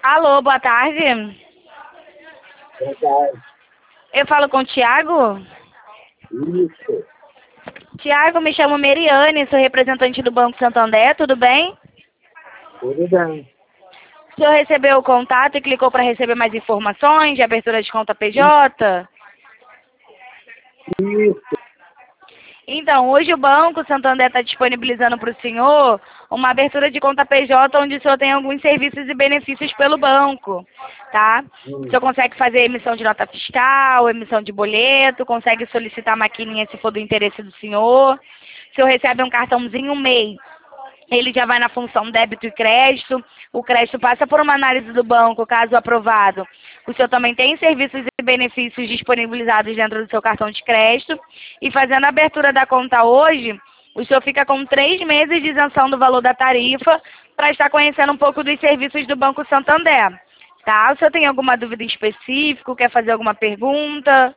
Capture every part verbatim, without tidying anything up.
Alô, boa tarde. Verdade. Eu falo com o Thiago? Isso. Thiago, me chamo Meriane, sou representante do Banco Santander, tudo bem? Tudo bem. O senhor recebeu o contato e clicou para receber mais informações de abertura de conta P J? Isso. Então, hoje o Banco Santander está disponibilizando para o senhor uma abertura de conta P J onde o senhor tem alguns serviços e benefícios pelo banco, tá? O Hum. senhor consegue fazer emissão de nota fiscal, emissão de boleto, consegue solicitar maquininha se for do interesse do senhor. O senhor recebe um cartãozinho M E I. Ele já vai na função débito e crédito. O crédito passa por uma análise do banco, caso aprovado. O senhor também tem serviços e benefícios disponibilizados dentro do seu cartão de crédito. E fazendo a abertura da conta hoje, o senhor fica com três meses de isenção do valor da tarifa para estar conhecendo um pouco dos serviços do Banco Santander. Tá? O senhor tem alguma dúvida em específico? Quer fazer alguma pergunta?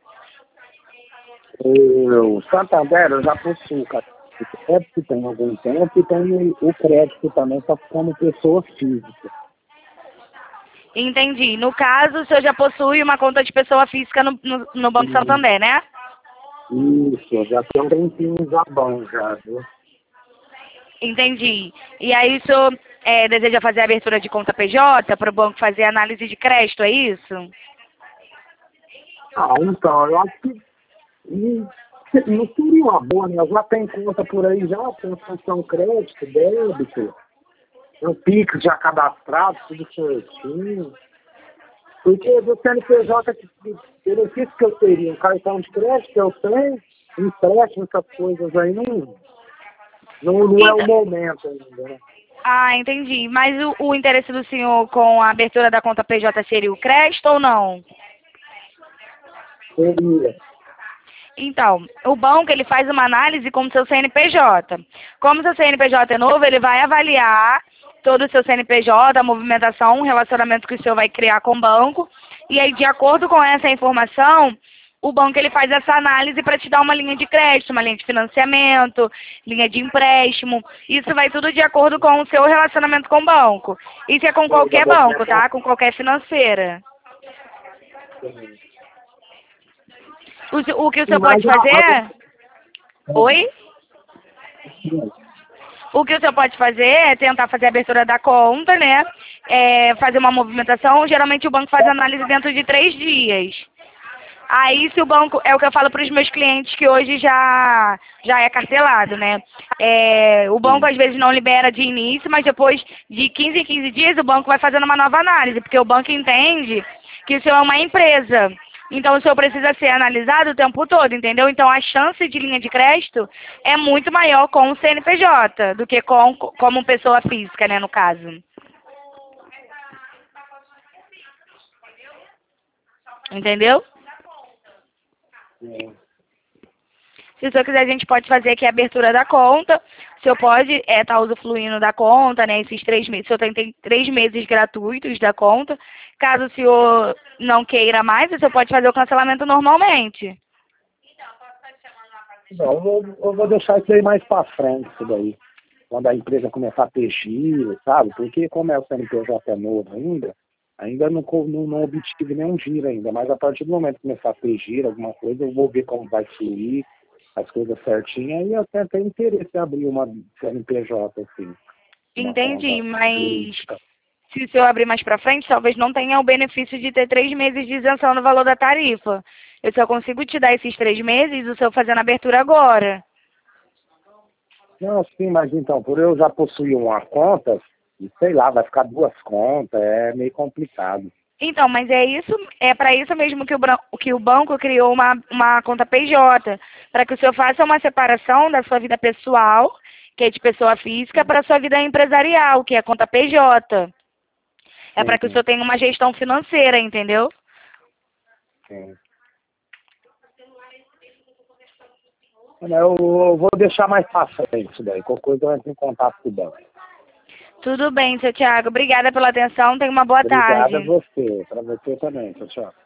O Santander eu já possuo cartão de crédito tem algum tempo e tem o crédito também, só que como pessoa física. Entendi. No caso, o senhor já possui uma conta de pessoa física no, no, no Banco Hum. Santander, né? Isso, já tem um tempinho já bom já, viu? Entendi. E aí o senhor é, deseja fazer a abertura de conta P J para o banco fazer análise de crédito, é isso? Ah, então, eu acho que hum, não seria uma boa, né? Eu já tenho conta por aí já, tem função crédito, débito, o Pix já cadastrado, tudo certinho. Porque do C N P J, que benefício que eu teria, um cartão de crédito que eu tenho, empréstimo, essas coisas aí, não, não, não é o momento ainda, né? Ah, entendi. Mas o, o interesse do senhor com a abertura da conta P J seria o crédito ou não? Seria. Então, o banco ele faz uma análise com o seu C N P J. Como o seu C N P J é novo, ele vai avaliar todo o seu C N P J, a movimentação, o relacionamento que o senhor vai criar com o banco. E aí, de acordo com essa informação, o banco ele faz essa análise para te dar uma linha de crédito, uma linha de financiamento, linha de empréstimo. Isso vai tudo de acordo com o seu relacionamento com o banco. Isso é com Sei da qualquer banco, movimentação. tá? Com qualquer financeira. O, se- o que o senhor pode Mas, a- fazer... Oi? a- O que o senhor pode fazer é tentar fazer a abertura da conta, né? É, fazer uma movimentação. Geralmente o banco faz análise dentro de três dias. Aí se o banco, é o que eu falo para os meus clientes que hoje já, já é cartelado, né? É, o banco às vezes não libera de início, mas depois de quinze em quinze dias o banco vai fazendo uma nova análise, porque o banco entende que o senhor é uma empresa. Então o senhor precisa ser analisado o tempo todo, entendeu? Então a chance de linha de crédito é muito maior com o C N P J do que com como pessoa física, né, no caso. Entendeu? é, Se o senhor quiser, a gente pode fazer aqui a abertura da conta. O senhor pode estar é, tá usufruindo da conta, né? Esses três meses. O senhor tem, tem três meses gratuitos da conta. Caso o senhor não queira mais, o senhor pode fazer o cancelamento normalmente. Não, eu vou, eu vou deixar isso aí mais para frente, isso daí. Quando a empresa começar a ter giro, sabe? Porque como é o C N P J é novo ainda, ainda não, co- não, não obtive nenhum giro ainda. Mas a partir do momento que começar a ter giro, alguma coisa, eu vou ver como vai fluir as coisas certinhas. E até tenho interesse em abrir uma C N P J, assim. Uma Entendi, conta mas jurídica. se o senhor abrir mais para frente, talvez não tenha o benefício de ter três meses de isenção no valor da tarifa. Eu só consigo te dar esses três meses, o senhor fazendo a abertura agora. Não, sim, mas então, por eu já possuir uma conta, e sei lá, vai ficar duas contas, é meio complicado. Então, mas é isso, é para isso mesmo que o, bran- que o banco criou uma, uma conta P J, para que o senhor faça uma separação da sua vida pessoal, que é de pessoa física, para a sua vida empresarial, que é a conta P J. É para que o Sim, senhor tenha uma gestão financeira, entendeu? sim. Eu, eu vou deixar mais para frente isso daí. Qualquer coisa eu entro em contato com o banco. Tudo bem, seu Thiago. Obrigada pela atenção. Tenha uma boa Obrigado a tarde. você, para você também. Tchau, tchau.